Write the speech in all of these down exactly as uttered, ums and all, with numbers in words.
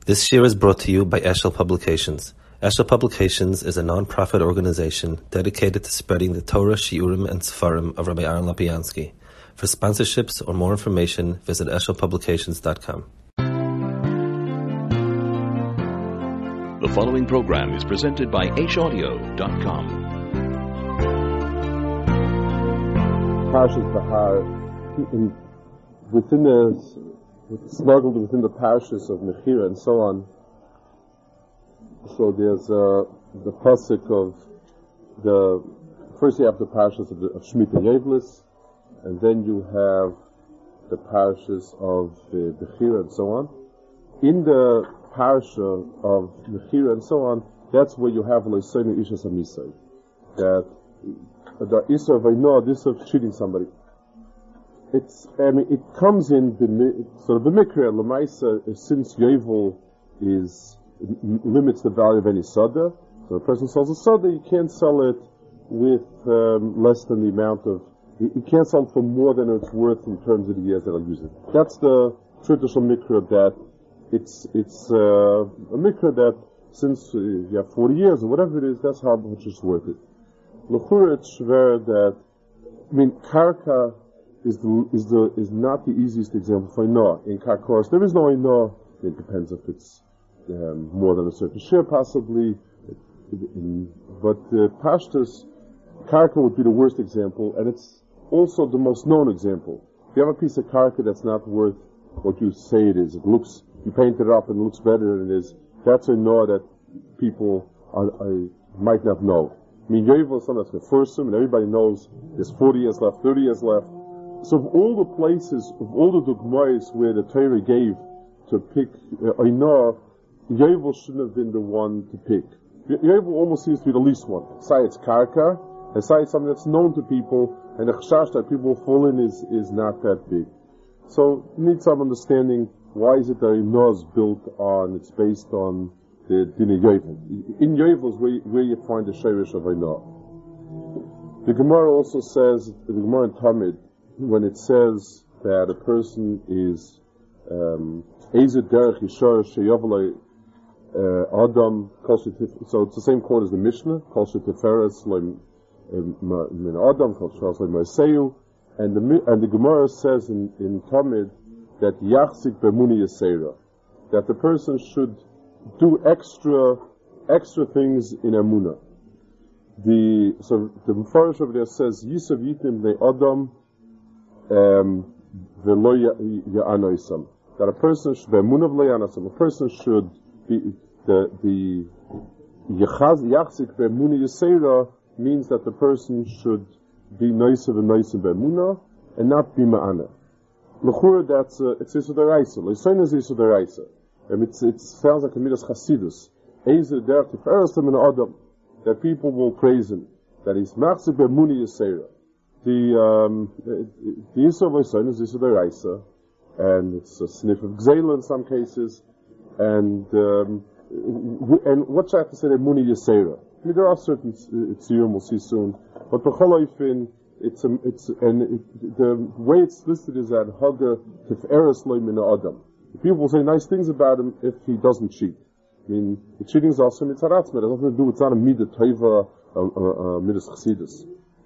This year is brought to you by Eshel Publications. Eshel Publications is a non-profit organization dedicated to spreading the Torah, Shiurim, and Sefarim of Rabbi Aaron Lapiansky. For sponsorships or more information, visit eshel publications dot com. The following program is presented by H audio dot com. Parshas Bahar, in, within the snuggled within the parshas of Mechira and so on. So there's uh, the pasuk of the first you have the parshas of, the, of Shemitah Yevlis, and then you have the parshas of uh, Mechira and so on. In the parsha of Mechira and so on, that's where you have Leisenu Ishas Amisai, that the Isra Vaino, this of cheating somebody. It's, I mean, it comes in the, sort of the Mikra, Lamaisa, since Yovel is, limits the value of any Sada. So a person sells a Sada, you can't sell it with, um, less than the amount of, you, you can't sell it for more than it's worth in terms of the years that I'll use it. That's the traditional Mikra that, it's, it's, uh, a Mikra that, since uh, you have forty years or whatever it is, that's how much it's worth it. L'chura, it's rare that, I mean, Karka, is the, is the, is not the easiest example for Inoah. In Karkoros, there is no Inoah. It depends if it's, um, more than a certain share, possibly. In, but, uh, Pashtas, Karka would be the worst example, and it's also the most known example. If you have a piece of Karka that's not worth what you say it is, it looks, you paint it up and it looks better than it is, that's a Inoah that people are, are, might not know. I mean, Yovel is something that's the first and everybody knows there's forty years left, thirty years left. So of all the places, of all the dogmas where the Torah gave to pick Oinah, uh, Yovel shouldn't have been the one to pick. Yovel almost seems to be the least one. Say it's Karka, and say it's something that's known to people, and the chashash that people fall in is, is not that big. So you need some understanding, why is it that Oinah is built on, it's based on the Dina Yovel. In Yovel is where, where you find the Sheirish of Oinah. The Gemara also says, the Gemara in Tamid, when it says that a person is um Ezed Derech Yishar Sheyavalei Adam Kol Shetif, so it's the same quote as the Mishnah, Kol Shetiferes Min Adam Kol Shetiferet Moiseu, and the and the Gemara says in in Tamid that Yachzik B'Emuna Yisera, that the person should do extra extra things in Emunah. The so the Mefarish over there says Yisav Yitim Le Adam. Um, that a person should a person should be the the yachzik be'emuna yisera means that the person should be nicer and nicer be'emuna and not be ma'ana. L'chura, that's uh, it's isodaraisa. L'isayna is isodaraisa. And it's it sounds like a midas chasidus. Ezer derech tiferes min adam, that people will praise him, that he's machzik be'emuna yisera. The um, the Yisra V'Yisrael is Yisra Deraisa, and it's a sniff of Gzela in some cases, and um, and what should I have to say? Emuna Yisera. I mean, there are certain tziyum we'll see soon, but b'chol it's a, it's and it, the way it's listed is that Haga Tif'eres Lo Min Adam. People will say nice things about him if he doesn't cheat. I mean, the cheating is also mitzaratzmer. It has nothing to do. It's not a midah tova, a, a, a midas chassidus.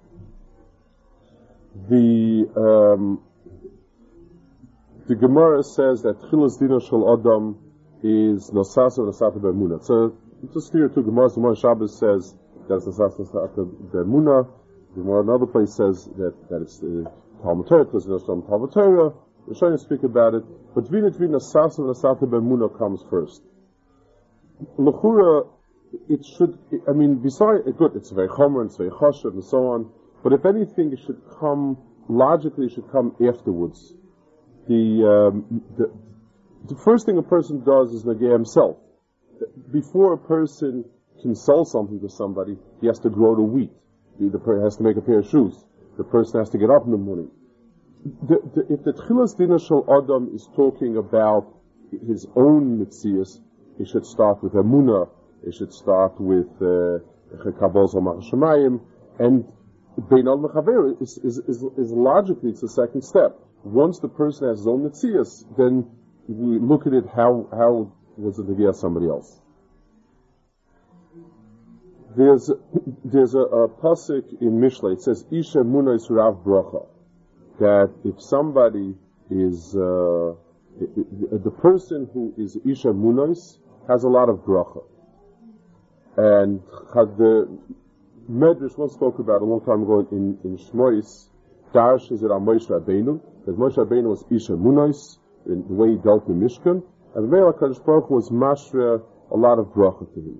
The um, the Gemara says that Chilas Dina Shel Adam is Nosasa Nosata Be'Emuna. So just here two Gemaras. The Gemara Shabbos says that it's Nosasa Nosata Be'Emuna. The Gemara another place says that that it's the Talmud Torah because there's some Talmud Torah. We're trying to speak about it, but Vina Tvina Nosasa Nosata Be'Emuna comes first. L'chura, it should. I mean, besides good, it's very chomer and it's very choshev and so on. But if anything, it should come, logically, it should come afterwards. The, um, the, the first thing a person does is negay himself. Before a person can sell something to somebody, he has to grow the wheat. The person has to make a pair of shoes. The person has to get up in the morning. The, the, if the Tchilas Dina Shel Adam is talking about his own mitzias, he should start with Emunah, he should start with Kabbalah Zomach Shemayim, and Bein al Mechaver is, is, is, is logically, it's the second step. Once the person has his own mitzias, then we look at it how, how was it Negiah somebody else? There's there's a, a pasuk in Mishlei. It says Isha Munois Rav Bracha, that if somebody is uh, the, the person who is Isha Munois has a lot of bracha, and had the Medrash once spoke about a long time ago in in Shmois. Darsh is it on Moshe Rabbeinu, that Moshe Rabbeinu was Isha Munois in the way he dealt in Mishkan, and the Melech HaKadosh Baruch Hu was mashra a lot of bracha to him.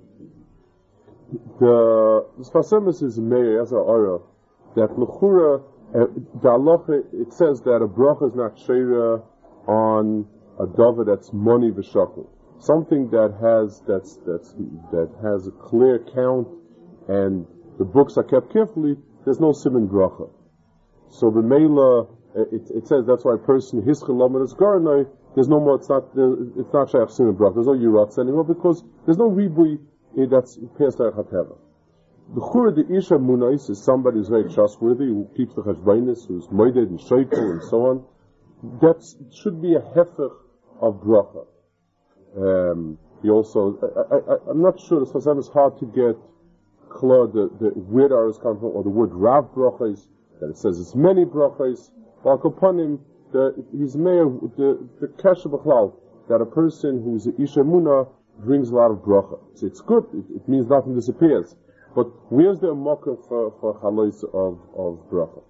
The Sfas Emes is Meir as a Ora that L'chura uh, the halacha it says that a bracha is not sheira on a davar that's money v'shakul, something that has that's that's that has a clear count and the books are kept carefully. There's no siman bracha. So the Mela, it, it says that's why a person hischel lamed is garanai. There's no more. It's not. It's not shaykh siman bracha. There's no yirats anymore because there's no ribui that's past hateva. The chura the isha munais is somebody who's very trustworthy, who keeps the cheshbainis, who's moeded and shaykel and so on. That should be a hefech of bracha. Um, he also, I, I, I'm not sure. The Sfas Emes is hard to get clear the, the where the arrows come from, or the word rav brachas. That it says it's many brachas. While upon him, the his mayor the the kasha b'chlal that a person who's a isha muna brings a lot of bracha. So it's good. It, it means nothing disappears. But where's the makkah for for halos of of bracha?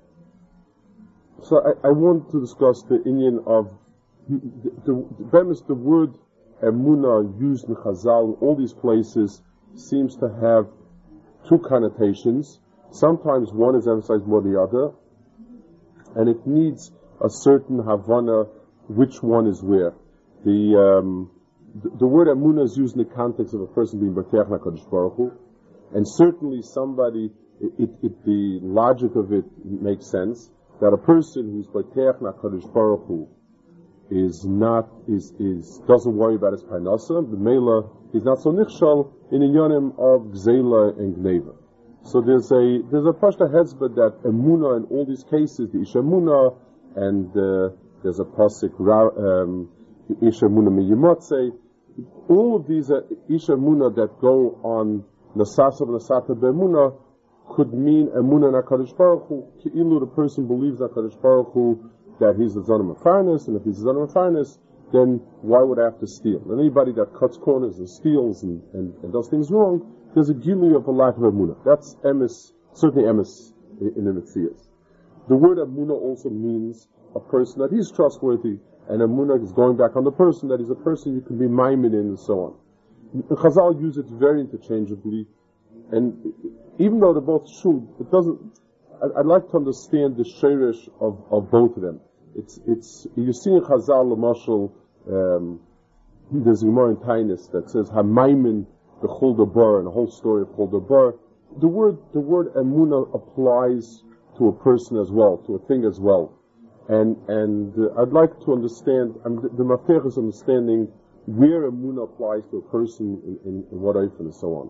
So I, I want to discuss the inyan of the the, the, the word emuna used in Chazal in all these places seems to have two connotations. Sometimes one is emphasized more than the other, and it needs a certain havana which one is where. The um, the, the word emuna is used in the context of a person being b'teach HaKadosh Baruch Hu, and certainly somebody, it, it, it, the logic of it makes sense that a person who's b'teach HaKadosh Baruch Hu is not is is doesn't worry about his parnasa. The mela is not so nichshal in the yonim of gzeila and gneva. So there's a there's a pashta hezbah that emuna in all these cases, the isha emuna, and uh, there's a pasuk um, isha emuna miyimotze. All of these are isha emuna that go on nasasa nasata be'emuna could mean emuna in HaKadosh Baruch Hu. Ki'ilu the person believes HaKadosh Baruch Hu that he's the Zonim of fairness, and if he's the Zonim of fairness, then why would I have to steal? And anybody that cuts corners and steals and, and, and does things wrong, there's a gili of a lack of emunah. That's emes, certainly emes in the Metzias. The word emunah also means a person that he's trustworthy, and emunah is going back on the person, that he's a person you can be maimed in, and so on. Chazal use it very interchangeably, and even though they're both true, it doesn't, I'd, I'd like to understand the sheirish of, of both of them. It's, it's, you see in Chazal, Lamashal, um, there's a Gemara in Tainus that says, Hamaimin, the Chol Dabar, and the whole story of Chol Dabar. The word, the word Emunah applies to a person as well, to a thing as well. And, and uh, I'd like to understand, um, the, the Mafech is understanding where Emunah applies to a person in, in, in what Eifen and so on.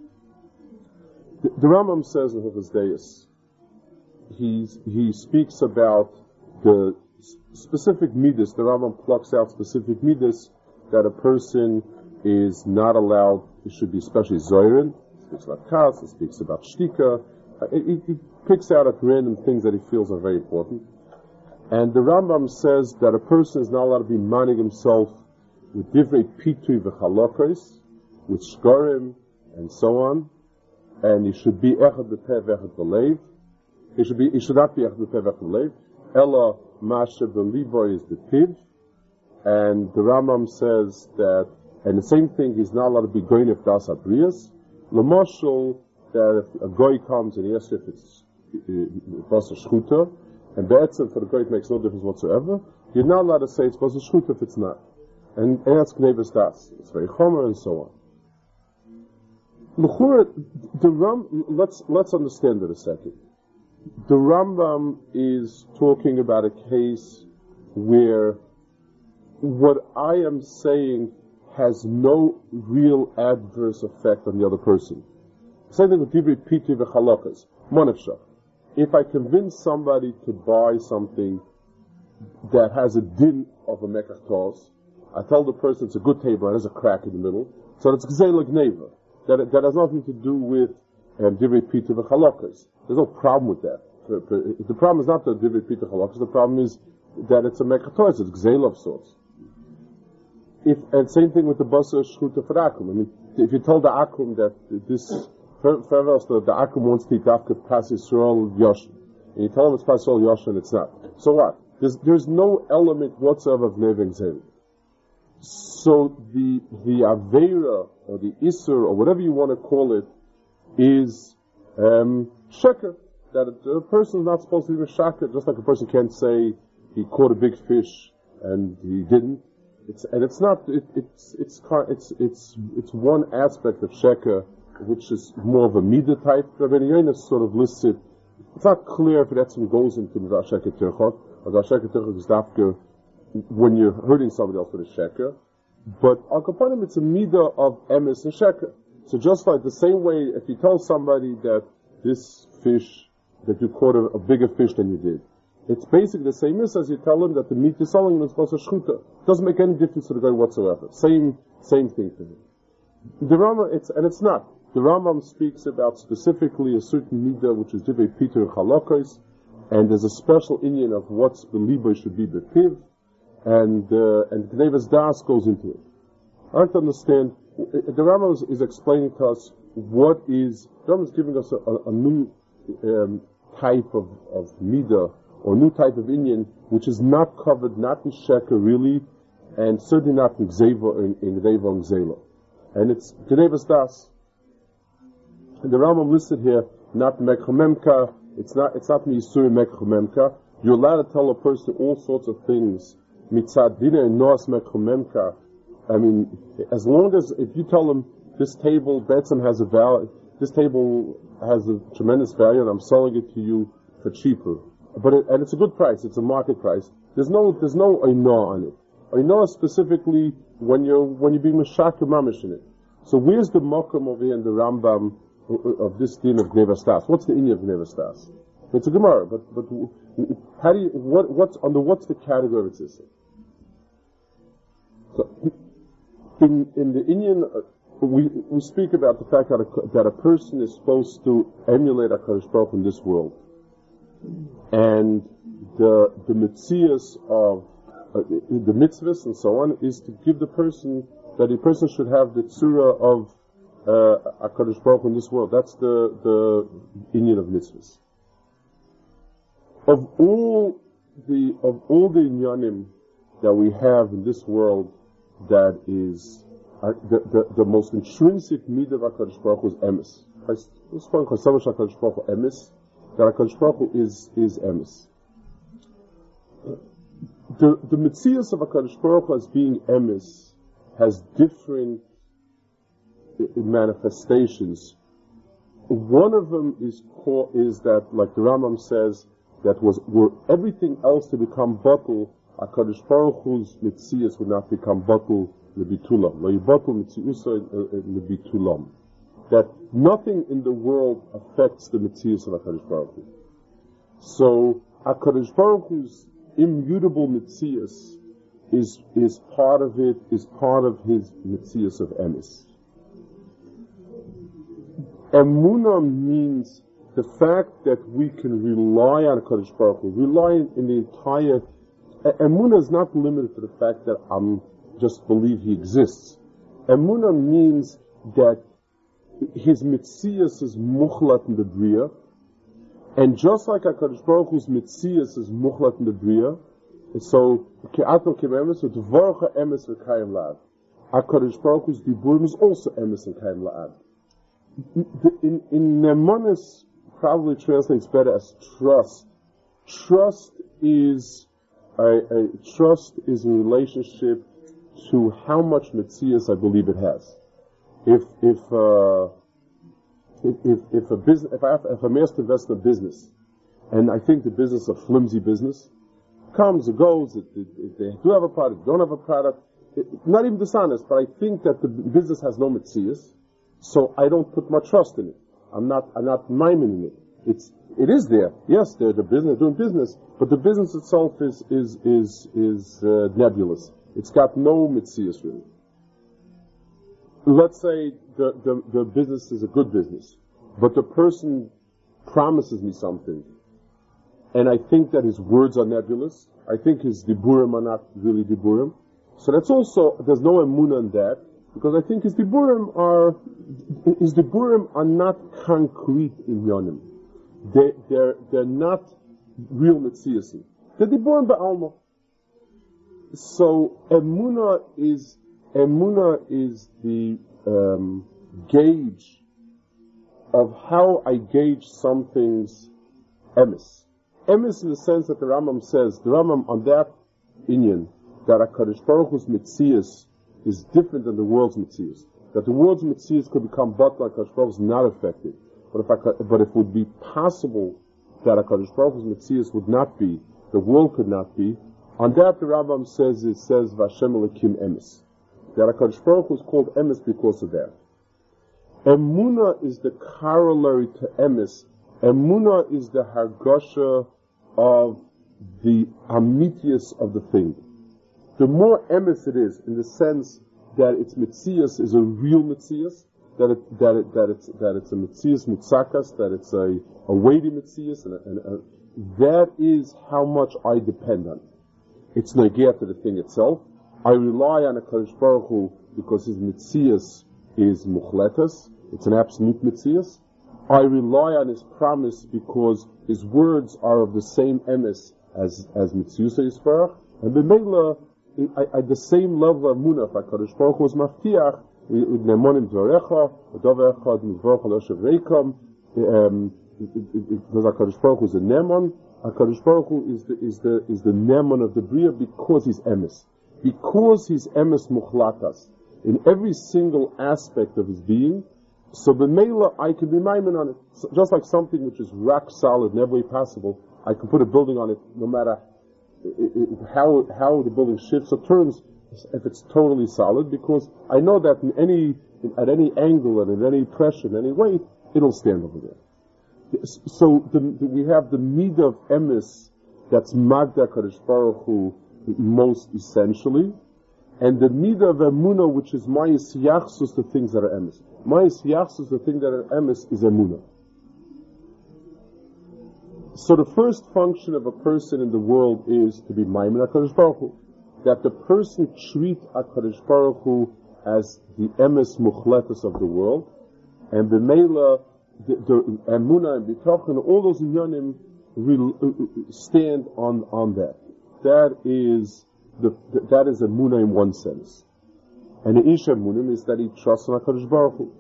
The, the Rambam says in Hilchos Deis, he's, he speaks about the specific midas. The Rambam plucks out specific midas that a person is not allowed. It should be especially zoirin. It speaks about kas. It speaks about shtika. It, it picks out at random things that he feels are very important. And the Rambam says that a person is not allowed to be manning himself with different pitui v'chalokos, with shkorim and so on. And he should be echad b'peh v'echad b'leiv. He should be. He should not be echad b'peh v'echad b'leiv. Ella Masha Belivoy is the Tiv, and the Rambam says that, and the same thing, he's not allowed to be going if das abrias. Lamoshel, that if a goy comes and he asks if it's basa shchuta, and be'etzem for the goy it makes no difference whatsoever, you're not allowed to say it's basa shchuta if it's not. And that's knebes das. It's very chomer and so on. L'chura, the Ram, let's, let's understand it a second. The Rambam is talking about a case where what I am saying has no real adverse effect on the other person. Same thing with Divrei Piti v'chalakas. Monefshach. If I convince somebody to buy something that has a din of a mekach tos, I tell the person it's a good table and there's a crack in the middle, so it's gzeila gneva. That, that has nothing to do with um, divrei pita v'chalakas. There's no problem with that. The problem is not the divrei pita v'chalakas, the problem is that it's a mekatois, it's gzeila of sorts. If, and same thing with the basa shchuta for akum. I mean, if you tell the akum that this, forever else, the, the akum wants to eat after pas Yisrael yoshin, and you tell him it's pas Yisrael yoshin, it's not. So what? There's, there's no element whatsoever of neveng zeh. So the, the aveira, or the isser, or whatever you want to call it, is, um, sheker. That a, a person is not supposed to be a sheker, just like a person can't say he caught a big fish and he didn't. It's, and it's not, it, it's, it's, it's, it's, it's one aspect of sheker, which is more of a midah type. Rabbi Yonis sort of lists it. It's not clear if it actually goes into the sheker tirchot, or the sheker tirchot is after when you're hurting somebody else with a sheker. But al kapanim, it's a midah of emes and sheker. So just like the same way, if you tell somebody that this fish, that you caught a, a bigger fish than you did, it's basically the same as you tell him that the meat you're selling is supposed to shchuta. Doesn't make any difference to the guy whatsoever. Same, same thing to him. The Rambam, it's, and it's not. The Rambam speaks about specifically a certain midah, which is divrei pita v'chalakos, and there's a special inyan of what's the liba should be bepiv, and, uh, and Gnevas Das goes into it. I have to understand, the Rambam is, is explaining to us what is, the Rambam is giving us a, a, a new, um, type of, of midah, or new type of inyan, which is not covered, not in sheker really, and certainly not in gzeva, in, in gzeva and gzela. And it's Gnevas Das. And the Rambam listed here, not mekhomemka, it's not, it's not miyisuri mekhomemka. You're allowed to tell a person all sorts of things. Mitzad dina and noas mekhomemka. I mean, as long as, if you tell them, this table, Betzim has a value, this table has a tremendous value and I'm selling it to you for cheaper. But it, and it's a good price, it's a market price. There's no, there's no oinah on it. Oinah specifically when you're, when you're being meshaka mamish in it. So where's the mokum over here in the Rambam of this din of Gnevas Das? What's the inyan of Gnevas Das? It's a Gemara, but, but how do you, what, what's, under what's the category of its issue? So, in, in the inyan, uh, we, we speak about the fact that a, that a person is supposed to emulate HaKadosh Baruch Hu in this world. And the, the mitzias of, uh, the mitzvahs and so on is to give the person, that the person should have the tzura of, uh, HaKadosh Baruch Hu in this world. That's the, the inyan of mitzvahs. Of all the, of all the inyanim that we have in this world, that is, uh, the, the, the most intrinsic midah of HaKadosh Baruch Hu is emes. Let's call it HaKadosh Baruch Hu emes. That HaKadosh Baruch Hu is, is emes. The, the mitzias of HaKadosh Baruch Hu as being emes has different manifestations. One of them is called, is that, like the Rambam says, that was, were everything else to become batul, HaKadosh Baruch Hu's mitzias would not become batul lebitulam. Lo yibatul mitziusa lebitulam. That nothing in the world affects the mitzias of HaKadosh Baruch Hu. So, HaKadosh Baruch Hu's immutable mitzias is, is part of it, is part of his mitzias of emes. Emunah means the fact that we can rely on HaKadosh Baruch Hu, rely in the entire, Emunah is not limited to the fact that I'm just believe he exists. Emunah means that his mitzias is muchlat in the bria, and just like HaKadosh Baruch Hu's mitzias is muchlat in the bria, so ke'ato ke'emes u'tvarcha emes v'kayim la'ad. HaKadosh Baruch Hu's diburim is also emes and kayim la'ad. In, in Nemanis probably translates better as trust. Trust is a, a trust is in relationship to how much mitzias I believe it has. If if uh, if, if if a business if I have, if I'm asked to invest in a business, and I think the business is a flimsy business, comes it goes. It, it, it, they do have a product, don't have a product. It, not even dishonest, but I think that the business has no mitzias, so I don't put my trust in it. I'm not I'm not miming it. It's it is there. Yes, they're the business doing business, but the business itself is is is is uh, nebulous. It's got no mitzias really. Let's say the, the, the business is a good business, but the person promises me something, and I think that his words are nebulous. I think his diburim are not really diburim. So that's also, there's no emunah in that, because I think his diburim are, his diburim are not concrete in yonim. They, they're, they're not real mitziasim. They're diburim ba'alma. So emunah is, emunah is the um, gauge of how I gauge something's emes. Emes in the sense that the Rambam says, the Rambam on that inyan, that HaKadosh Baruch Hu's mitzias is different than the world's mitzias. That the world's mitzias could become but like HaKadosh Baruch Hu is not affected. But if, I, but if it would be possible that HaKadosh Baruch Hu's mitzias would not be, the world could not be, on that the Rambam says, it says, Vashem Elokim Emes. That HaKadosh Baruch Hu is called Emes because of that. Emunah is the corollary to Emes. Emunah is the Hargasha of the amitius of the thing. The more emes it is, in the sense that its mitzias is a real mitzias, that it, that it, that it's, that it's a mitzias mutzakas, that it's a, a weighty mitzias, and, a, and a, that is how much I depend on. It's negea to the thing itself. I rely on a Kadosh Baruch Hu because his mitzias is muchletas, it's an absolute mitzias. I rely on his promise because his words are of the same emes as as Mitzius Yisparach, and b'meila at the same level of munah. If HaKadosh Baruch Hu was maftiach, nemonim dvarecha, v'davar echad mizvorach aloshev reikam. Because HaKadosh Baruch Hu is a nemon, HaKadosh Baruch Hu is the is the is the nemon of the bria because he's emes, because he's emes muchlatas in every single aspect of his being. So b'meila, I can be maimin on it. So just like something which is rock solid in every way possible, I can put a building on it no matter how how the building shifts or turns, if it's totally solid, because I know that in any at any angle and in any pressure, in any weight, it'll stand over there. So the, the, we have the midah of emes that's magda Kadosh Baruch Hu most essentially, and the midah of emunah, which is mayis yachsus, the things that are emes. Mayis yachsus, the thing that are emes, is emunah. So the first function of a person in the world is to be maimin HaKadosh Baruch Hu. That the person treat HaKadosh Baruch Hu as the emes muchletus of the world, and b'meila, the, the emunah and bitachon, all those inyanim stand on, on that. That is the, that is emunah in one sense. And the ish emunim is that he trusts in HaKadosh Baruch Hu.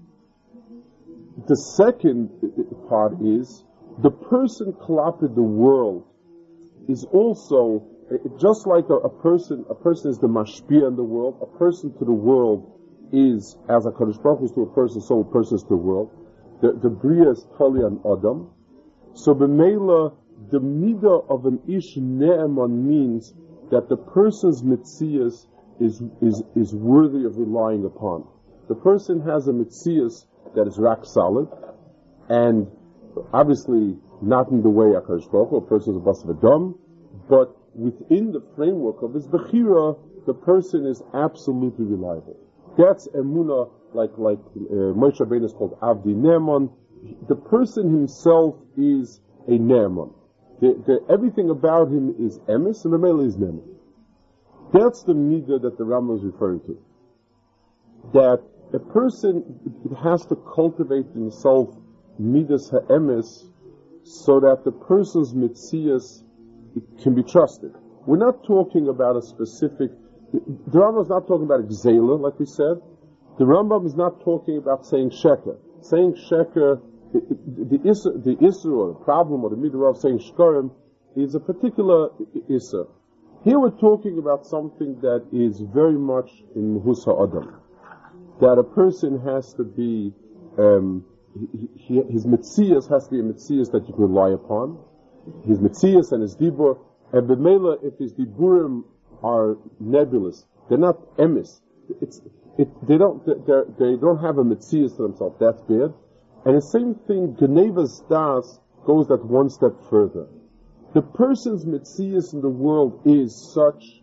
The second part is, the person klapid the world is also, just like a, a person, a person is the mashpia in the world, a person to the world is, as a HaKadosh Baruch Hu is to a person, so a person is to the world. The, the bria is tali an adam. So b'meila, the midah of an ish ne'eman means that the person's mitzias is, is, is worthy of relying upon. The person has a mitzias that is rock solid, and obviously not in the way HaKadosh Baruch Hu, a person is a bas v'dam, but within the framework of his bechira, the person is absolutely reliable. That's emunah, like like uh, Moshe Rabbeinu is called Avdi Ne'eman. The person himself is a Ne'eman. The, the, everything about him is emes, and the mele is Ne'eman. That's the midah that the Rambam is referring to. That a person has to cultivate himself midas ha'emes, so that the person's mitzias can be trusted. We're not talking about a specific, the Rambam is not talking about exela, like we said. The Rambam is not talking about saying sheker. Saying sheker, the issa, the issa or the problem or the midah of saying shkarim is a particular issa. Here we're talking about something that is very much in Mahus ha'adam. That a person has to be, um, he, he, his mitzias has to be a mitzias that you can rely upon. His mitzias and his dibur, and b'meila, if his diburim are nebulous, they're not emes. It's, it, they don't, they're, they don't have a mitzias to themselves. That's bad. And the same thing, Genevas das goes that one step further. The person's mitzias in the world is such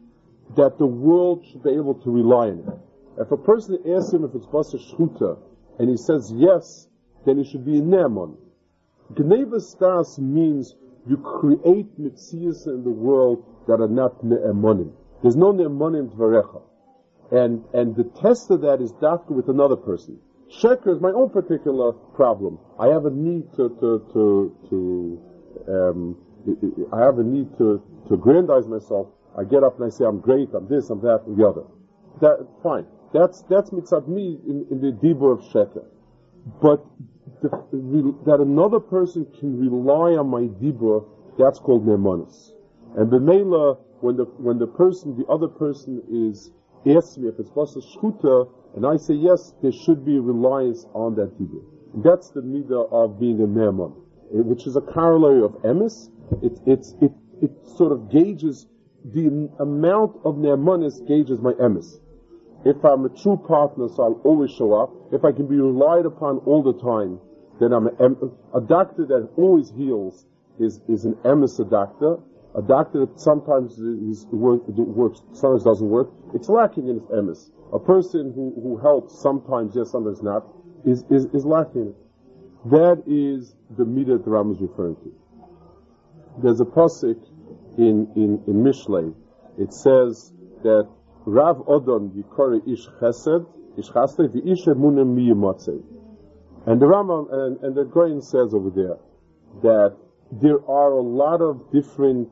that the world should be able to rely on it. If a person asks him if it's Basa Shchuta, and he says yes, then he should be a Ne'eman. Gneva Stas means you create mitzias in the world that are not Ne'emanim. There's no Ne'emanim Dvarecha. And, and the test of that is dafka with another person. Sheker is my own particular problem. I have a need to, to, to, to, um, I have a need to, to aggrandize myself. I get up and I say, I'm great, I'm this, I'm that, and the other. That, fine. That's, that's mitzad me in, in the dibur of sheker. But the, that another person can rely on my dibur, that's called ne'emanis. And b'meila, when the, when the person, the other person is, asks me if it's basa shchuta, and I say yes, there should be reliance on that dibur. That's the midah of being a ne'eman, which is a corollary of emes. It, it's, it, it sort of gauges, the amount of ne'emanis gauges my emes. If I'm a true partner, so I'll always show up. If I can be relied upon all the time, then I'm a, a doctor that always heals is, is an emes a doctor. A doctor that sometimes is work, works, sometimes doesn't work. It's lacking in its emes. A person who, who helps sometimes, yes, sometimes not, is, is, is lacking. That is the midah that the Ram is referring to. There's a pasuk in, in, in Mishlei. It says that Rav Odon Yikore Ish Chesed, Ish Chasle, V'ish Emunem Mi Yimatzei. And the Rambam, and, and the Goyen says over there, that there are a lot of different,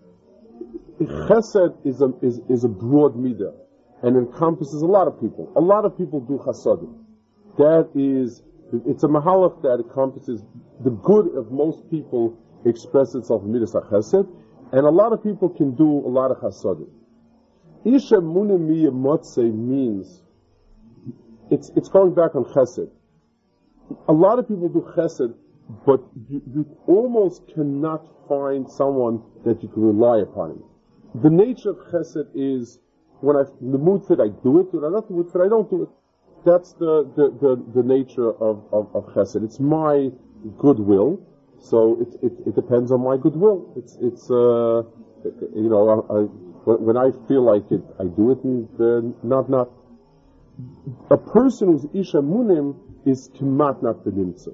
Chesed is a, is, is a broad midah, and encompasses a lot of people. A lot of people do chasadim. That is, it's a mahalach that encompasses the good of most people express itself in midas chesed, and a lot of people can do a lot of chasadim. Isha munemi motze means, it's, it's going back on chesed. A lot of people do chesed, but you, you almost cannot find someone that you can rely upon him. The nature of chesed is, when I'm in the mood for it, I do it, when I'm not in the mood for it, I don't do it. That's the, the, the, the nature of, of, of chesed. It's my goodwill, so it, it, it depends on my goodwill. It's, it's, uh, you know, I, I, when I feel like it, I do it, and uh, not, not. A person who's isha munim is kemat not benimtza.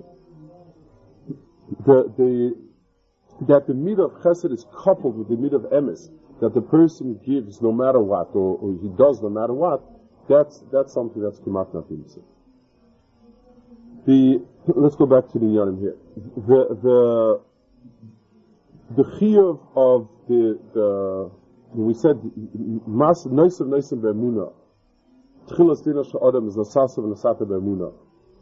The, the, that the midah of chesed is coupled with the midah of emes, that the person gives no matter what, or, or he does no matter what, that's, that's something that's kemat not benimtza. The, let's go back to the yanim here. The, the, the chiyuv of the, the, we said, mas, noisim, noisim be'emunah. Tchilas dina she'adam is nasasav and nasata be'emunah.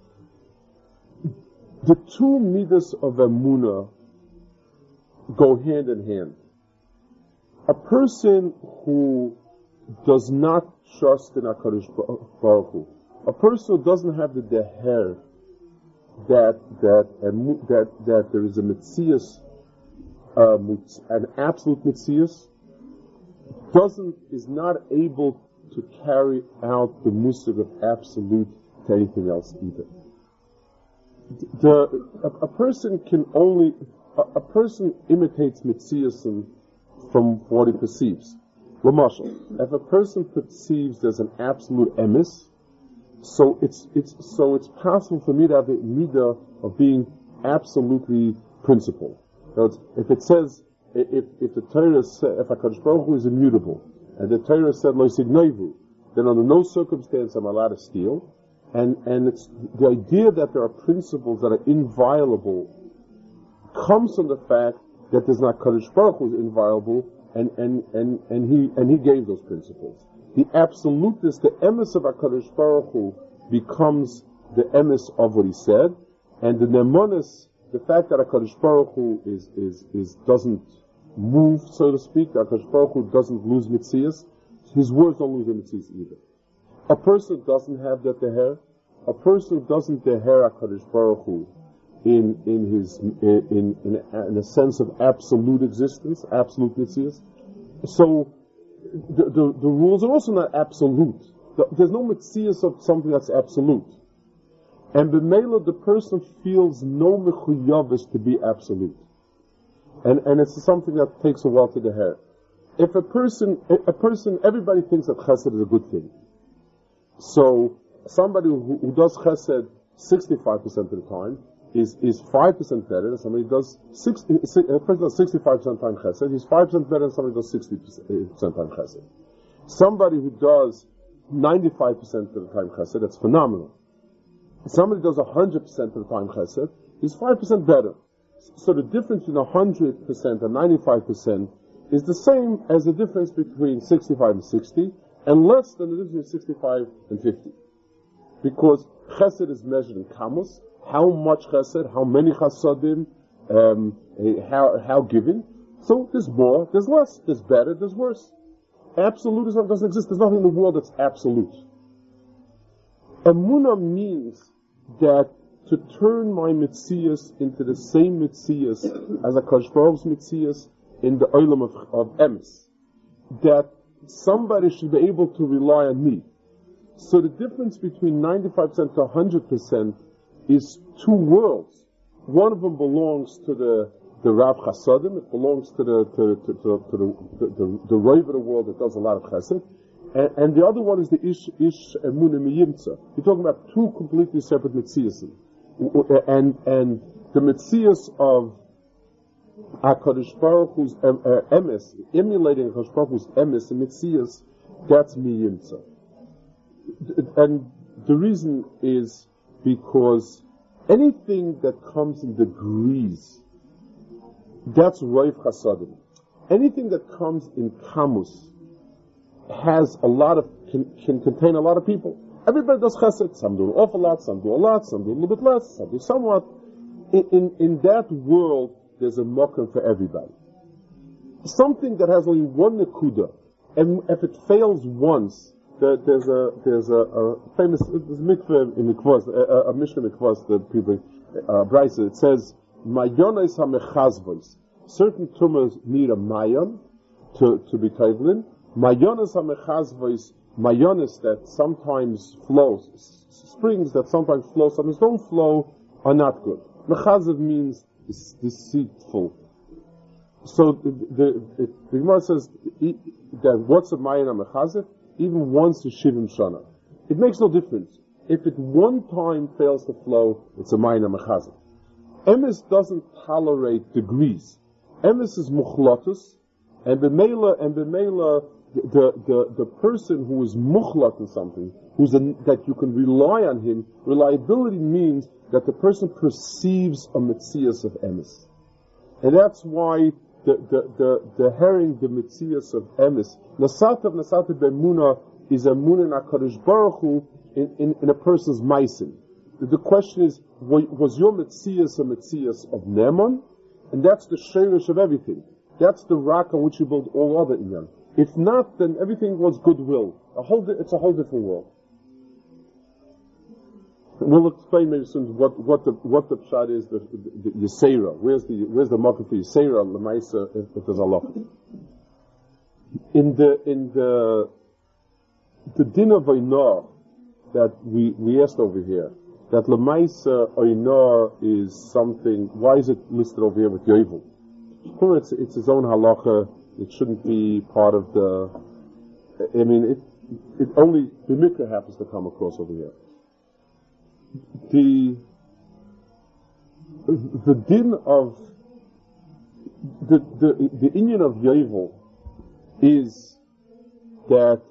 The two midas of emunah go hand in hand. A person who does not trust in HaKadosh Baruch Hu, a person who doesn't have the deher that that that that there is a mitzias, uh, an absolute mitzias, doesn't is not able to carry out the musig of absolute to anything else either. The, a, a person can only, a, a person imitates mitziasim from what he perceives. L'mashal, if a person perceives there's an absolute emes, so it's, it's, so it's possible for me to have a midah of being absolutely principled. If it says, if, if the Torah says, if HaKadosh Baruch Hu is immutable, and the Torah said, lo signovu, then under no circumstance I'm allowed to steal. And, and it's the idea that there are principles that are inviolable comes from the fact that there's not Kadosh Baruch Hu is inviolable, and, and, and, and he, and he gave those principles. The absoluteness, the emes of HaKadosh Baruch Hu becomes the emes of what he said, and the nemonis, the fact that HaKadosh Baruch Hu is, is, is, doesn't move, so to speak, that HaKadosh Baruch Hu doesn't lose mitzias, his words don't lose their mitzias either. A person doesn't have that deher. A person doesn't deher HaKadosh Baruch Hu in, in his, in, in, in a sense of absolute existence, absolute mitzias. So, the, the, the rules are also not absolute. The, there's no mitzias of something that's absolute. And b'meila, the person feels no mechuyavis to be absolute. And, and it's something that takes a while to deher. if a person, a person, everybody thinks that chesed is a good thing. So somebody who, who does chesed sixty-five percent of the time is, is five percent better than somebody who does sixty, a person does sixty-five percent time chesed, he's five percent better than somebody who does sixty percent time chesed. Somebody who does ninety-five percent of the time chesed, that's phenomenal. Somebody who does one hundred percent of the time chesed, he's five percent better. So the difference between one hundred percent and ninety-five percent is the same as the difference between sixty-five and sixty, and less than the difference between sixty-five and fifty. Because chesed is measured in kamos, how much chesed, how many chasadim, um, how, how giving. So there's more, there's less, there's better, there's worse. Absolutism doesn't exist. There's nothing in the world that's absolute. Emunah means that to turn my mitzias into the same mitzias as a Kadosh Baruch Hu's mitzias in the olam of, of emes. That somebody should be able to rely on me. So the difference between ninety-five percent to one hundred percent is two worlds. One of them belongs to the the Rav Chasadim, it belongs to the to, to, to, to the the, the, the Rav of the world that does a lot of chesed, and, and the other one is the Ish Ish Emunah Miyimtza. You're talking about two completely separate mitzias, and and the mitzias of HaKadosh Baruch Hu's uh, emes, emulating HaKadosh Baruch Hu's emes and mitzias, that's Miyimtza. And the reason is because anything that comes in degrees, that's Rav Chasadim. Anything that comes in Kamus has a lot of, can, can contain a lot of people. Everybody does chesed. Some do an awful lot, some do a lot, some do a little bit less, some do somewhat. In, in, in that world, there's a mokum for everybody. Something that has only one nekuda, and if it fails once, there, there's a there's a, a famous there's a mikveh in mikvahs, a, a Mishnah mikvahs that people uh, Brisa. It says mayones hamechazvos. Certain tumas need a mayon to to be tablin. Mayones hamechazvos, mayones that sometimes flows, springs that sometimes flow, sometimes don't flow, are not good. Mechazav means deceitful. So the the, the Gemara says that what's a mayon hamechazav? Even once is shivim shana. It makes no difference. If it one time fails to flow, it's a mayon hamechazav. Emes doesn't tolerate degrees. Emes is muchlotus, and b'meila and b'meila the the the person who is muchlat in something, who's a, that you can rely on him. Reliability means that the person perceives a mitzias of emes, and that's why the the the, the herring the mitzias of emes nasat of nasat be'emuna is a emunah in HaKadosh Baruch Hu in, in, in a person's meisim. The question is, was your mitzias a mitzias of Neman? And that's the shirish of everything. That's the rock on which you build all other inyan. If not, then everything was goodwill. A whole, it's a whole different world. We'll explain maybe soon what, what the, what the pshat is, the, the, the Yisera. Where's the, where's the market for Yisera, Lemaisa, if, if there's a lot. In the, in the, the din of Einar that we, we asked over here, that Lemaisa Einar is something, why is it listed over here with Yovel? It's, it's its own halacha. It shouldn't be part of the, I mean, it, it only, the mikveh happens to come across over here. The, the din of, the, the, the inyan of Yovel is that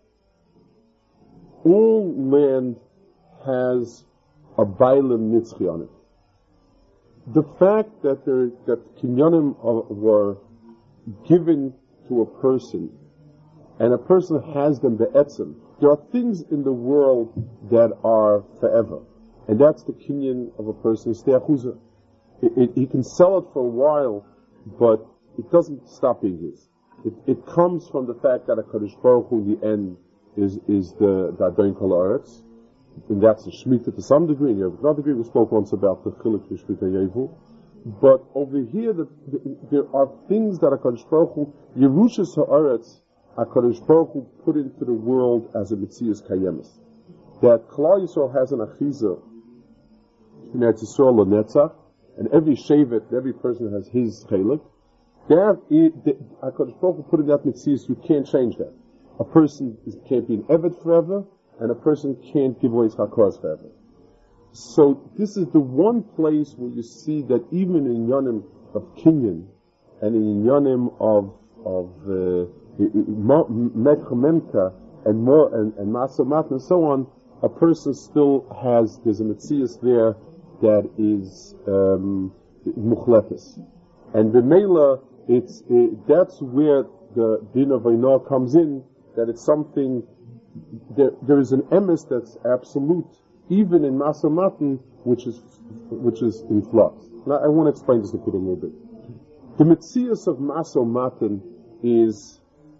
all land has a bailim nitzchi on it. The fact that there, that kinyanim were given to a person, and a person has them be'etzim, there are things in the world that are forever. And that's the kinyan of a person, ste'achuzah. He can sell it for a while, but it doesn't stop being his. It, it comes from the fact that a Kadosh Baruch Hu, in the end, is, is the, the Adon Kol Haaretz. And that's a Shemitah to some degree. To another degree, we spoke once about the Chilik for Shemitah Yevel. But over here, the, the, there are things that HaKadosh Baruch Hu, Yerushas Haaretz, HaKadosh Baruch Hu put into the world as a Metzias Kayemis. That Klal Yisrael has an Achiza in Eretz Yisrael L'Netzach, and every Shevet, every person has his Chelik. That is, the, HaKadosh Baruch Hu put in that mitzvah, you can't change that. A person is, can't be an eved forever, and a person can't give away his hakos forever. So this is the one place where you see that even in Yonim of Kinyan, and in Yonim of of Mechememka, and more and, and Masomat and so on, a person still has, there's a mitzvah there that is um, muchletes. And b'meila, it's it, that's where the din of Einor comes in, that it's something, there there is an emes that's absolute, even in Masomatin, which is which is in flux. Now I want to explain this a little bit. The mitzias of Masomatin is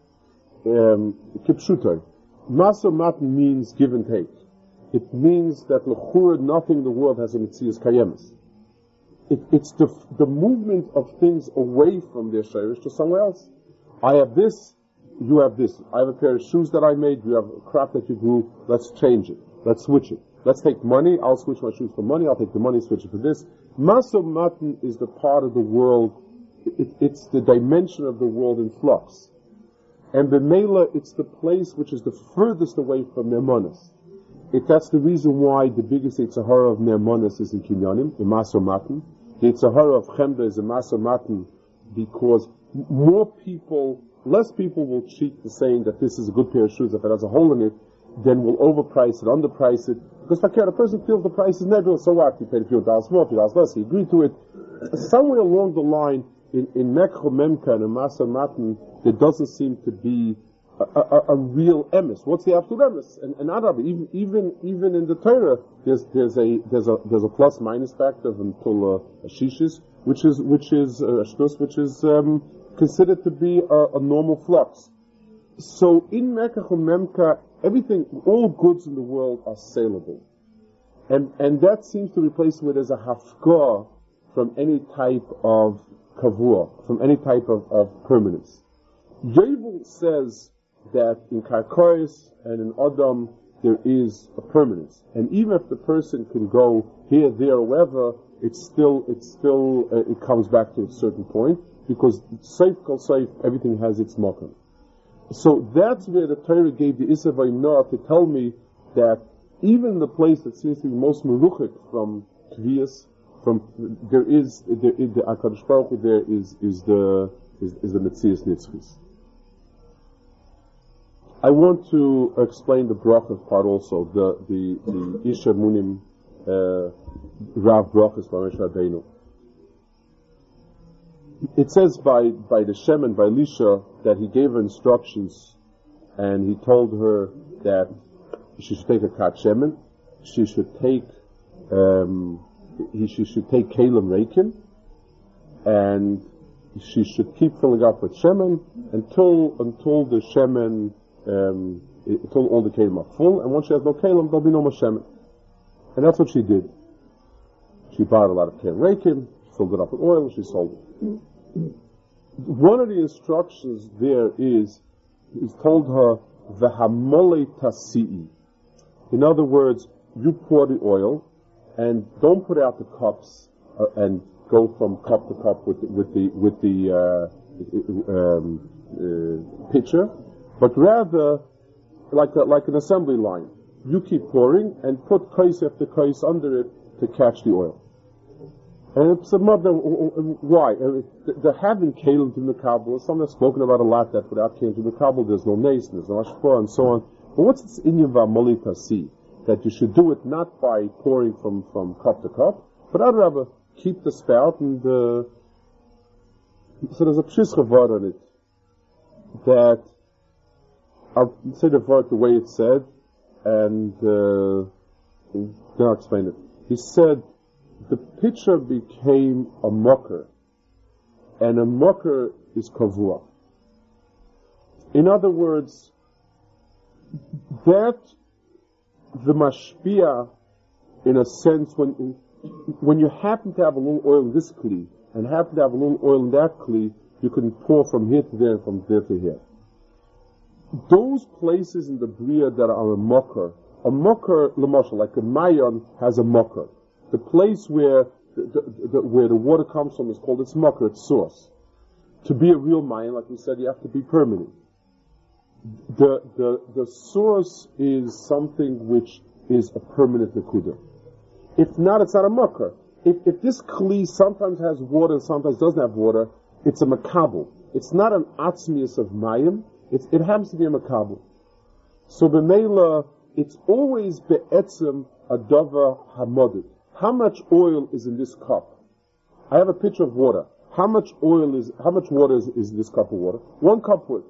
um, kipshutai. Masomatin means give and take. It means that l'chura, nothing in the world has a mitzias kayemis. It, it's the the movement of things away from their shayrish to somewhere else. I have this, you have this. I have a pair of shoes that I made, you have a crop that you grew, let's change it. Let's switch it. Let's take money, I'll switch my shoes for money, I'll take the money, switch it for this. Masomatin is the part of the world, it, it's the dimension of the world in flux. And b'meila, it's the place which is the furthest away from Nemanis. It, that's the reason why the biggest Yitzhahara of Nemanis is in Kinyanim, the Masomatin. The Yitzhahara of Chemda is a Masomatin because more people, less people will cheat the saying that this is a good pair of shoes if it has a hole in it, then will overprice it, underprice it. Because like, a person feels the price is nebulous, so what? He paid a few dollars more, a few dollars less, he agreed to it. Somewhere along the line, in, in Mekho Memka and in Masomatin, there doesn't seem to be a, a, a real emes. What's the absolute emes? And, and Arab, even, even, even in the Torah, there's, there's a, there's a, there's a plus minus factor until uh, a shishis, which is, which is, uh, a shtus, which is, um, considered to be a, a normal flux. So in Mekach Memka, everything, all goods in the world are saleable. And, and that seems to replace it as a hafgah from any type of kavua, from any type of, of permanence. Yovel says that in Karkois and in Adam there is a permanence. And even if the person can go here, there, or wherever, it's still, it's still, uh, it comes back to a certain point, because safe kol safe, everything has its makom. So that's where the Torah gave the Issa Vaynor to tell me that even the place that seems to be most meruchik from Tviyas, from, there is, there is the HaKadosh Baruch Hu there is, is the, is, is the Metzias Nitzchis. I want to explain the brachas part also, the, the, the Isha Munim, uh, Rav brachas by Moshe Rabbeinu. It says by, by the Shem and by Elisha that he gave her instructions and he told her that she should take a kat shemen, she should take, um, he, she should take Kalim Reikin, and she should keep filling up with shemen until, until the shemen, um, until all the Kalim are full, and once she has no Kalim, there'll be no more shemen. And that's what she did. She bought a lot of Kalim Reikin, filled it up with oil, and she sold it. One of the instructions there is, is told her, V'hamole tasi'i. In other words, you pour the oil, and don't put out the cups, uh, and go from cup to cup with the, with the, with the, uh, um, uh, pitcher, but rather, like a, like an assembly line. You keep pouring, and put kais after kais under it to catch the oil. And it's a mother, why? They're having Kalim to Mekabel, something that's spoken about a lot, that without Kalim to Mekabel, there's no Nes, there's no Ashpah, and so on. But what's this Inyan V'Amoli Tasi? That you should do it not by pouring from, from cup to cup, but I'd rather keep the spout and, uh, so there's a Pshishcha word on it, that, I'll say the word the way it's said, and, uh, then I'll explain it. He said, the pitcher became a mocker, and a mocker is kavua. In other words, that the mashpia, in a sense, when when you happen to have a little oil in this kli, and happen to have a little oil in that kli, you can pour from here to there, and from there to here. Those places in the bria that are a mocker, a mocker, l'mashal, like a mayon has a mocker. The place where the, the, the, where the water comes from is called its mocker, its source. to be a real Mayan, like we said, you have to be permanent. The, the, the source is something which is a permanent Nakuda. If not, it's not a Makar. If, if this Kli sometimes has water and sometimes doesn't have water, it's a Makabel. It's not an Atzmius of Mayim, it, it happens to be a Makabel. So B'meila, it's always Be'etzem Adava Hamodid. How much oil is in this cup? I have a pitcher of water. How much oil is, how much water is, is in this cup of water? One cup worth.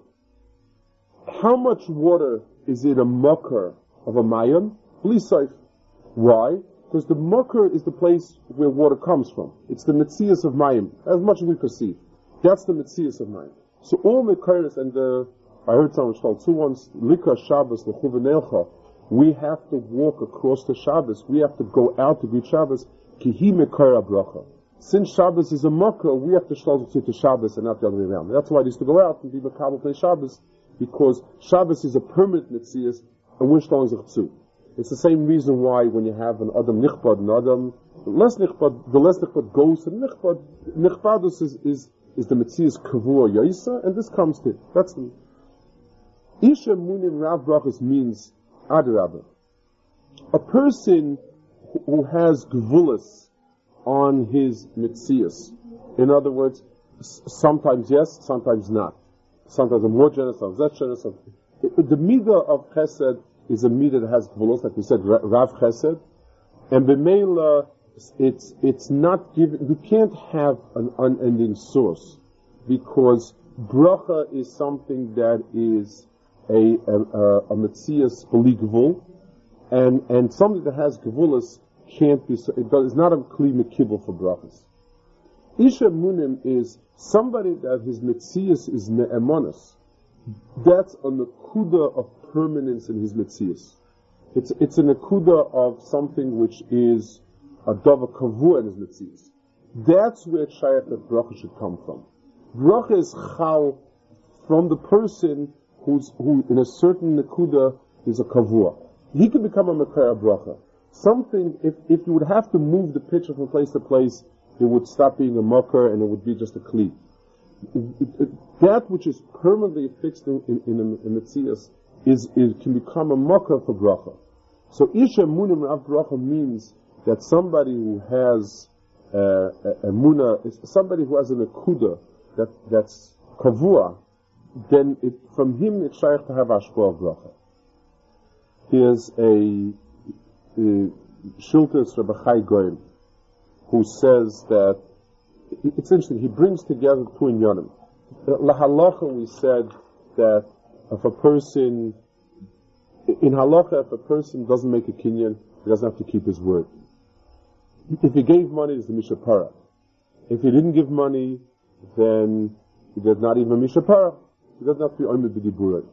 How much water is in a Makar of a Mayim? B'li. Why? Because the Makar is the place where water comes from. It's the Metzias of Mayim, as much as we perceive. That's the Metzias of Mayim. So all Mekaris, and the, I heard someone told two once, Lika Shabbos, L'chuvenelcha, we have to walk across the Shabbos. We have to go out to greet Shabbos. Kihi Mekara Bracha. Since Shabbos is a Makar, we have to shlosh to Shabbos and not the other way around. That's why I used to go out and be Mekabel play Shabbos, because Shabbos is a permanent Metzias, and we're shlosh a Chtzut. It's the same reason why when you have an Adam Nichbad, an Adam less Nichbad, the less Nichbad goes to Nichbad. Nichbadus is, is, is the Metzias Kavua Yaisa, and this comes to it. That's the Isha Munim Rav Brachas means Adarabah. A person who has Gvulis on his Metzias. In other words, sometimes yes, sometimes not. Sometimes I'm more generous, sometimes less generous. The Midah of Chesed is a midah that has gvulos, like we said, Rav Chesed, and b'meila, it's it's not given. You can't have an unending source because bracha is something that is a a, a, a metzias b'li gvul, and and something that has gvulos can't be. It does, it's not a kli mekibel for brachas. Isha munim is somebody that his metzias is ne'emonos. That's a nekuda of permanence in his metzias. It's it's a nekuda of something which is a dava kavua in his metzias. That's where shayach that bracha should come from. Bracha is chal from the person who's who in a certain nekuda is a kavua. He can become a mekara bracha. Something if if you would have to move the pitcher from place to place, it would stop being a makar and it would be just a kli. It, it, it, that which is permanently fixed in in, in, in Metzias is, is can become a makar for bracha. So Isha Munim Rav Bracha means that somebody who has uh, a, a muna is somebody who has an akuda that that's kavua. Then it, from him it's shaykh to have ashpa of bracha. Here's a, a Shiltas Rabbi Chai Goyim who says that it's interesting. He brings together two inyanim. La halacha, we said that if a person, in halacha, if a person doesn't make a kinyan, he doesn't have to keep his word. If he gave money, it's the mishapara. If he didn't give money, then there's not even a mishapara. He doesn't have to be omed b'diburah.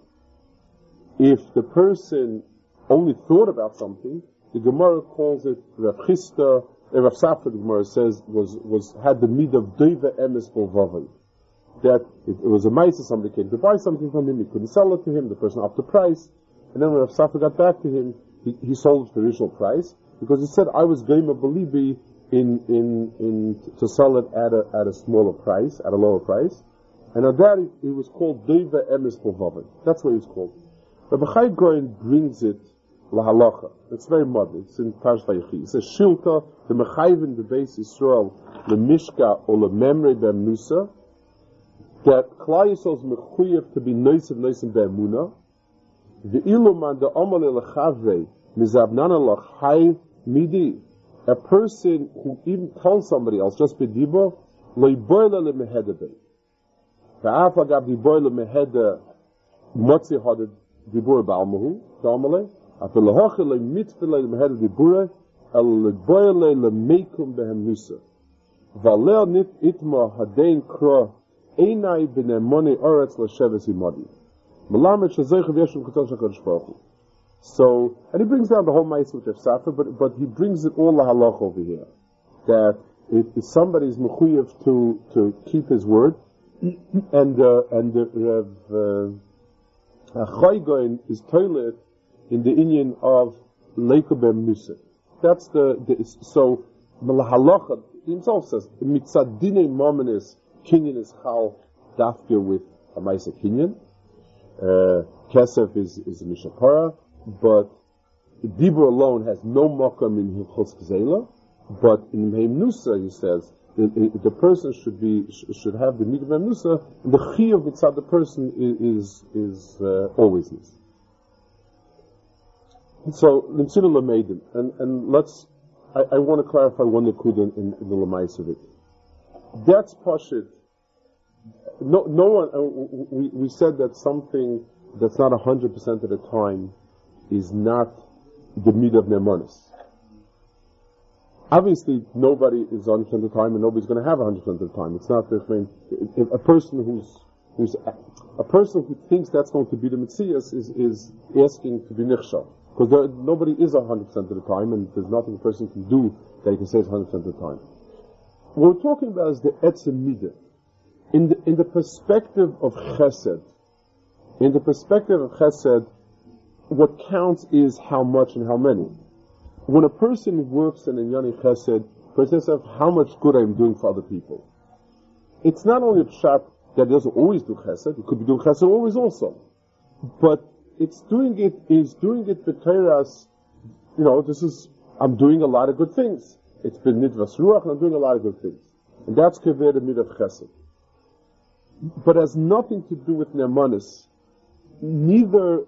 If the person only thought about something, the Gemara calls it Rav Chisda. Rav Safra, the Gemara says, was, was, had the mid of Deva Emes Bolvavai. That it, it was a mice, somebody came to buy something from him, he couldn't sell it to him, the person upped the price, and then when Rav Safra got back to him, he, he sold it for the original price, because he said, I was going a belibi in, in, in, to sell it at a, at a smaller price, at a lower price, and on that it, it was called Deva Emes Bolvavai. That's what it was called. Rabbi Chai Goyen brings it La halacha. It's very modern. It's in Parsh Vayechi. It says Shilta the Mechayvin the Beis Yisrael the Mishka or the Memre Be'Musa that Klal Yisrael is mechuyev to be noisim noisim be'emuna. The iluman the Amal Lechavre Mizabnana Lachai Midi. A person who even tells somebody else just bedibo leiboila lemehedebe. Va'af agab diboila mehede motzi haded dibur ba'almahu da'amale. After lahachile mitfile mehede dibure el leiboila lemeikum behem nusa. Valeo nit itma hadein kra einai b'nemoni oretz l'sheves imadi. Melamed shazeich v'yeshuv k'tzon shakadosh baruch hu. So, and he brings down the whole Ma'aseh with Rav Safra, but but he brings it all the halach over here. That if, if somebody is mechuyev to to keep his word, and uh, and the Rav Chai Goyen is toilet in the inyan of leikobem musa. That's the, the so the halacha himself says mitzadine momenis kinyan is chal dafka with a Maisa Kinyan. Uh, Kesef is, is a Mishapara, but Dibur alone has no makam in Hilchos Gzela, but in Meimnusa, he says, the, the person should be, should have the Midah Meimnusa, and the Chiyuv mitzad the person is, is, uh, always is. So, Nimtzina Lamedim, and, and let's, I, I want to clarify one Nakuda in, in the Lamais of it. That's Pashit. No, no one, uh, we, we said that something that's not a hundred percent of the time is not the Midah of Nemanis. Obviously, nobody is one hundred percent of the time, and nobody's going to have one hundred percent of the time. It's not, I mean, if a person who's, who's, a person who thinks that's going to be the Metzias is, is asking to be Nichshal. Because nobody is one hundred percent of the time, and there's nothing a person can do that he can say it's one hundred percent of the time. What we're talking about is the Etzem Midah. In the, in the perspective of Chesed, in the perspective of Chesed, what counts is how much and how many. When a person works in Inyani Chesed, a person says, how much good I'm doing for other people. It's not only a pshat that he doesn't always do Chesed, he could be doing Chesed always also. But it's doing it, is doing it b'teiras, you know, this is, I'm doing a lot of good things. It's been Nidvas Ruach, and I'm doing a lot of good things. And that's Kaveh the Midah of Chesed. But has nothing to do with Nemanis. Neither,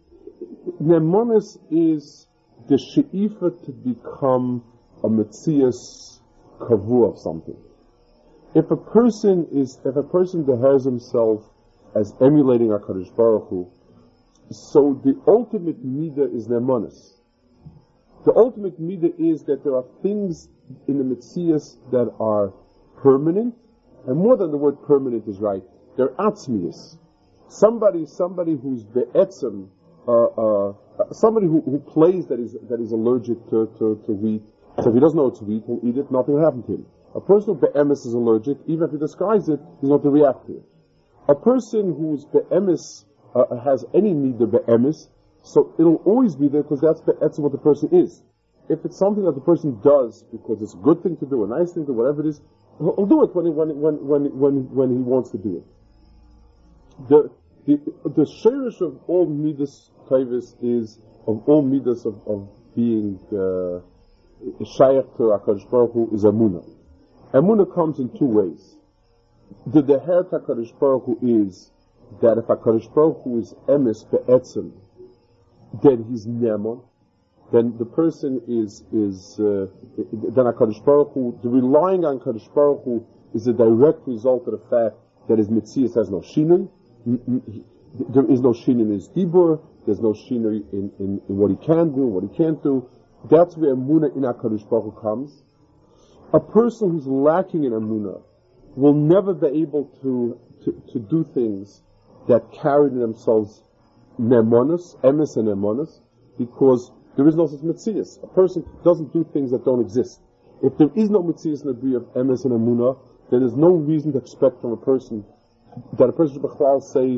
Nemanis is the she'ifa to become a Metzias Kavu of something. If a person is, if a person behaves himself as emulating HaKadosh Baruch Hu, so the ultimate midah is Nemanis. The ultimate midah is that there are things in the Metzias that are permanent, and more than the word permanent is right, they're atzmius. Somebody, somebody who's be'etzem, uh, uh, somebody who, who plays that is, that is allergic to, to, to wheat. So if he doesn't know it's wheat, he'll eat it, nothing will happen to him. A person who be'emes is allergic, even if he describes it, he's not to react to it. A person who's be'emes, uh, has any need of be'emes, so it'll always be there because that's be'etzem what the person is. If it's something that the person does because it's a good thing to do, a nice thing to do, whatever it is, he'll, he'll do it when he, when, when, when, when, when he wants to do it. The, the, the shirish of all midas taivis is, of all midas of, of being, uh, shaykh to HaKadosh Baruch Hu is Amunah. Amunah comes in two ways. The deher to HaKadosh Baruch Hu is that if HaKadosh Baruch Hu is emes be'etzem, then he's nemon, then the person is, is, uh, then HaKadosh Baruch Hu, the relying on HaKadosh Baruch Hu is a direct result of the fact that his Metzias has no shinui. There is no shinui in his dibur, there's no shinui in, in, in what he can do, what he can't do. That's where Amunah in HaKadosh Baruch Hu comes. A person who's lacking in Amunah will never be able to, to, to do things that carry in themselves nemonis, emes and nemonis, because there is no such Metzias. A person doesn't do things that don't exist. If there is no Metzias in the degree of emes and Amunah, then there's no reason to expect from a person that a person should say,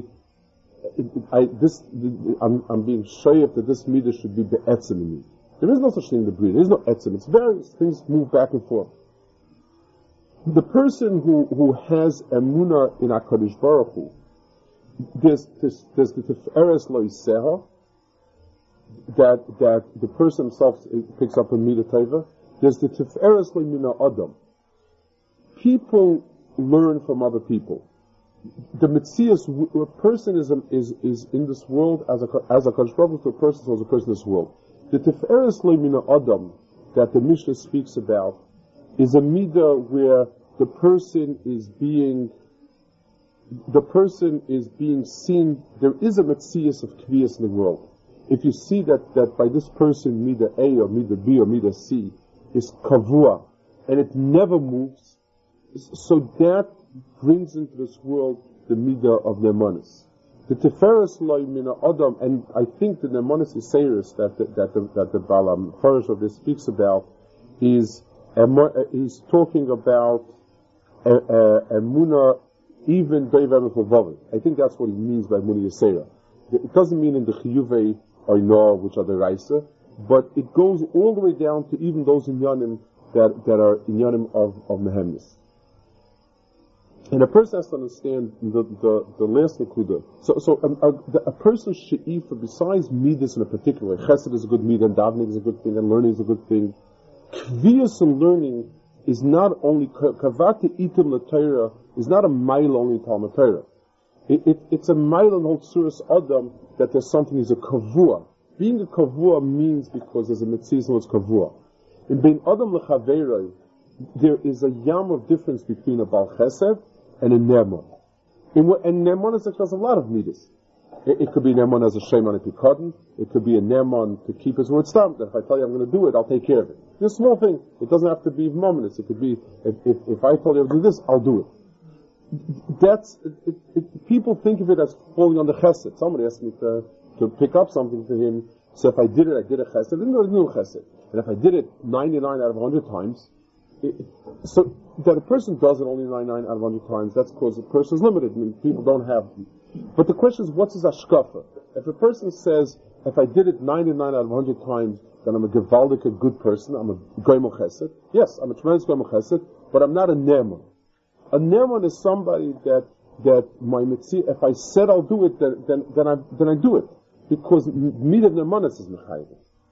I, this, I'm, I'm being shayef that this midah should be be'etzem in me. There is no such thing in the breed. There is no etzem. It's various things move back and forth. The person who, who has emunah in HaKadosh Baruch Hu, there's, there's, there's the Tiferes Lo Yiseha, that, that the person himself picks up a midah teva. There's the Tiferes Lo Mina Adam. People learn from other people. The Metzias, a person is, is, is in this world as a, as a Kadosh Baruch Hu to a person who is a person in this world. The Tiferes Lo Mina Adam that the Mishnah speaks about is a midah where the person is being, the person is being seen, there is a Metzias of Kviyas in the world. If you see that, that by this person, midah A or midah B or midah C is Kavua, and it never moves, so that brings into this world the midah of Nemanis. The Tiferes Lo Mina Adam, and I think the Nemanis Isairis that the, that the, that the Balam Farish of this speaks about is, he's talking about Emunah, even Doiv Emet. I think that's what he means by Emunah Yisera. It doesn't mean in the Chiyuvei or Noah, which are the Raisa, but it goes all the way down to even those Inyanim that, that are Inyanim of, of Mehemnis. And a person has to understand the, the, the last Nakuda. So, so a, a, a person's she'ifa, besides midas in a particular, chesed is a good midah, and davening is a good thing, and learning is a good thing. Kviyas and learning is not only, kavati itim l'Torah is not a mile only in Talmud Torah. It, it, it's a mile in whole Suras Adam that there's something is a kavua. Being a kavua means because there's a mitzvah what's kavua. In Bein Adam l'Chaveroi, there is a yam of difference between a Baal Chesed and a Nermon. And Nermon is expressed a lot of midas. It, it could be Nermon as a shame on a pikadon. It could be a Nermon to keep his word stamped. That if I tell you I'm going to do it, I'll take care of it. It's a small thing. It doesn't have to be moments. It could be, if, if, if I told you I'll do this, I'll do it. That's, it, it, it, people think of it as falling on the chesed. Somebody asked me to, to pick up something for him. So if I did it, I did a chesed. I didn't know it was a chesed. And if I did it ninety-nine out of one hundred times, it, so that a person does it only ninety-nine out of one hundred times, that's because the person is limited. I mean, people don't have. But the question is, what's his ashkafa? If a person says, if I did it ninety-nine out of one hundred times, then I'm a gevaldik, a good person, I'm a goymo chesed. Yes, I'm a tremendous goymo chesed, but I'm not a nerman. A nerman is somebody that, that my mitzvah, if I said I'll do it, then, then, then I, then I do it. Because midah nermanis is mechayiv.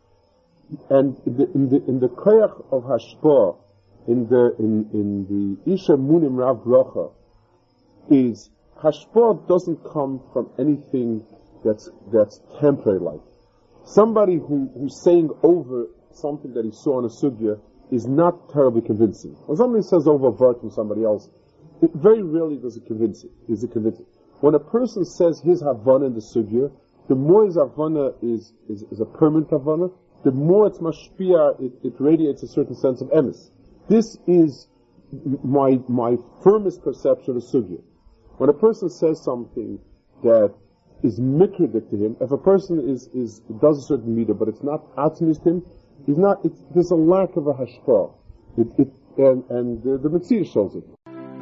And in the, in the, in the koyach of hashpah, in the, in, in the Isha Munim Rav Bracha, is hashpah doesn't come from anything that's, that's temporary like. Somebody who, who's saying over something that he saw in a sugya is not terribly convincing. When somebody says over a word from somebody else, it very rarely does it convince it. Is it convincing? When a person says his havana in the sugya, the more his havana is, is, is a permanent havana, the more it's mashpia, it, it radiates a certain sense of emes. This is my, my firmest perception of sugya. When a person says something that is mikredic to him, if a person is, is, does a certain meter, but it's not atzmis to him, he's not, it's, there's a lack of a hashpah. It, it, and, and the, the Mitzvah shows it.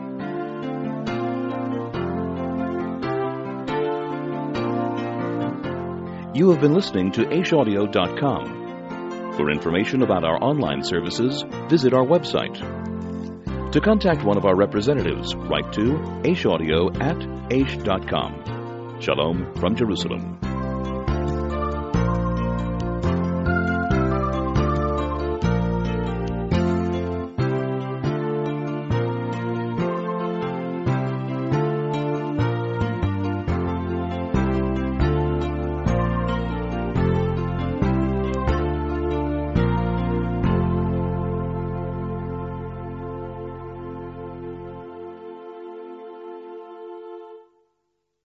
You have been listening to aish audio dot com. For information about our online services, visit our website. To contact one of our representatives, write to aishaudio at aish dot com. Shalom from Jerusalem.